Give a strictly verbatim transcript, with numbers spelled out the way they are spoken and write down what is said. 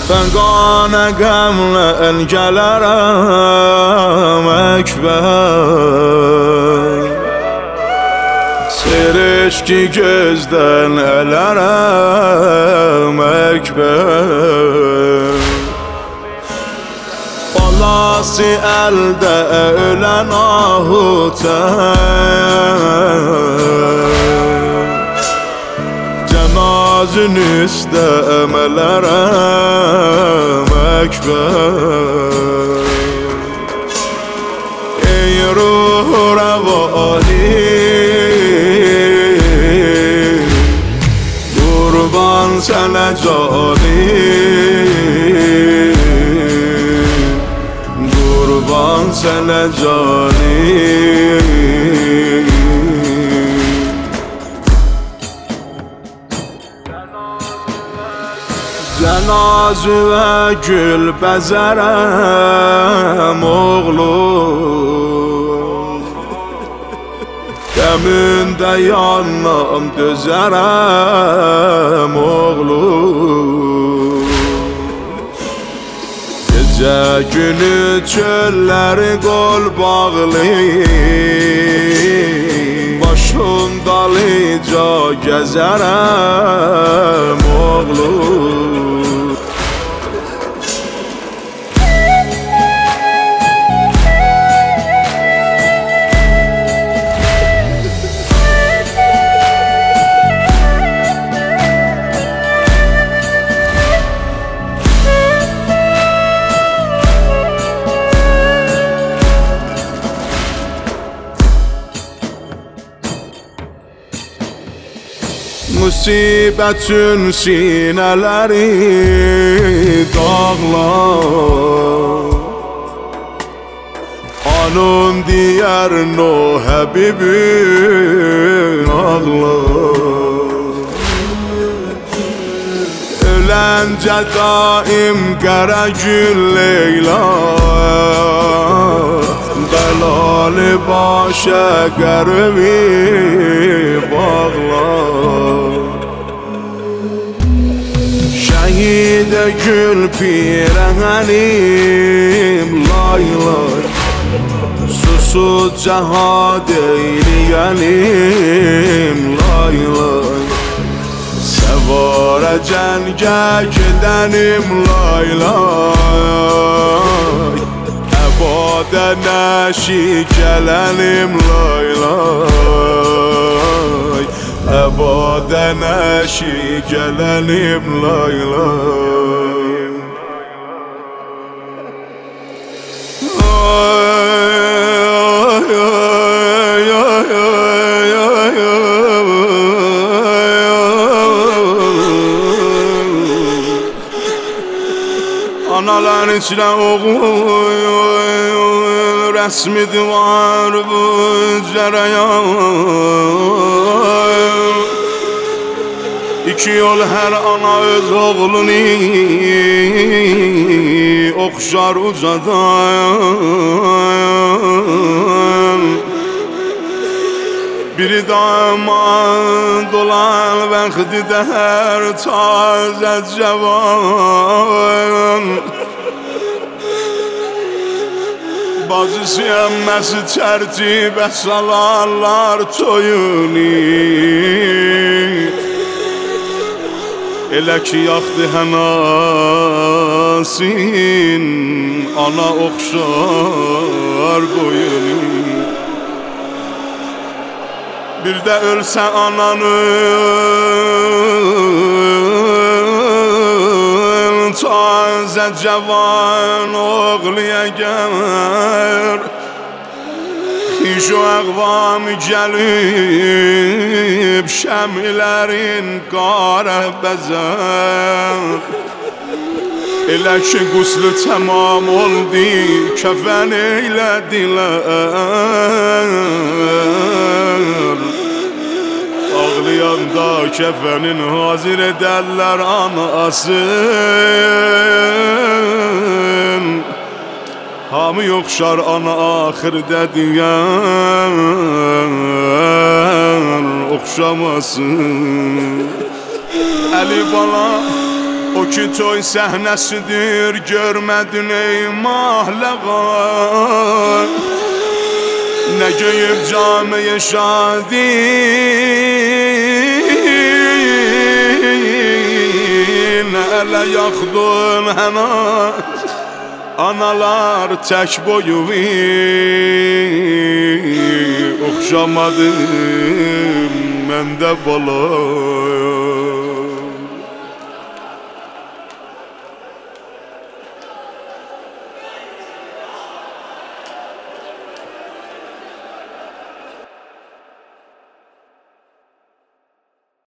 Ben qana qəmlə gələrəm Əkbər, Serişki gözdən ələrəm Əkbər. Balası əldə ölən ahutər, Cənazın üstə əmələrəm Əkbər. Ey ruh rəvani, Qurban sənə canim, Qurban sənə canim. Cənazə və gül bəzərəm oğlum, Qəmündə yanam dözərəm oğlum. Gecə günü çölləri qol bağlı, Başın dalıca gəzərəm oğlum. Musibətin sinələri dağlar, Anın diyər no Həbibin ağlar. Öləncə daim qərə gül Leyla, Dəlali başa qərbi bağlar. Şəhid-i gül pirənim lay lay, Susuz cəhad eyləyənim lay lay. Səvarə cəngə gedənim lay lay, Əbadə nəşi gələnim lay lay, Əbadə nəşi gələnim lay lay. Analar içrə oğul, Rəsmidir var bu cərəyan. İki yol hər ana öz oğlunu oxşar ucadan. Biri damat olan vaxtdə hər tazə cavan, Bacısı əmməsi tərtibə salarlar toyunu. Elə ki yaxdı hənasın, Ana oxşar boyunu. Bir də ölsə ananın, Tazə cavan oğluya gələr, Xişo əqvam gəlib şəmlərin qarə bəzər. Elə ki quslu tamam oldu, kəfən eylədilər, Ağlayanda kəfənin hazır edərlər anasın. Hamı yoxşar ana axırda deyən oxşamasın. Əli bala O ki toy səhnəsidir, görmədin ey mahləğan. Nə göyüb camiye şadi, nə ələ yaxdın həna. Analar tək boyu oxşamadım məndə bala.